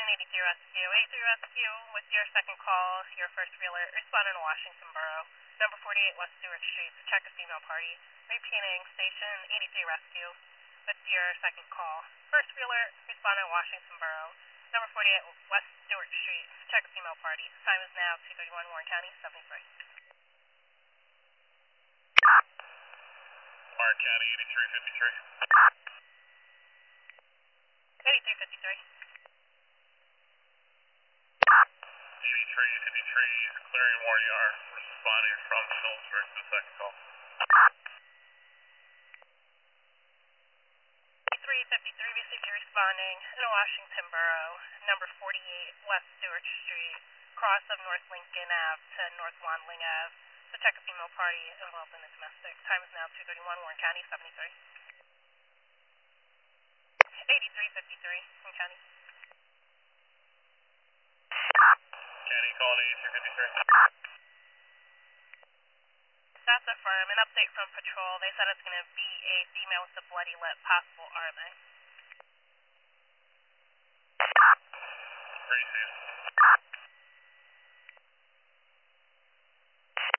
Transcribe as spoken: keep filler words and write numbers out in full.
eighty-three Rescue. eighty-three Rescue, with your second call, your first realtor responded in Washington Borough, number forty-eight West Stewart Street, to check a female party. Repeating, station eighty-three Rescue, with your second call. First realtor responded in Washington Borough, number forty-eight West Stewart Street, to check a female party. Time is now two thirty-one, Warren County, seventy-three. Warren County, eighty-three fifty-three. eighty-three fifty-three. eighty-three fifty-three, clearing Warren Yard, responding from Phillipsburg to the second call. eighty-three fifty-three, received you responding in Washington Borough, number forty-eight West Stewart Street, cross of North Lincoln Ave to North Wandling Ave, to check a female party involved in a domestic. Time is now two thirty-one, Warren County, seventy-three. eighty-three fifty-three, Warren County. County calling eighty-three fifty-three. That's a firm. An update from patrol. They said it's going to be a female with a bloody lip, possible R M A. Pretty soon.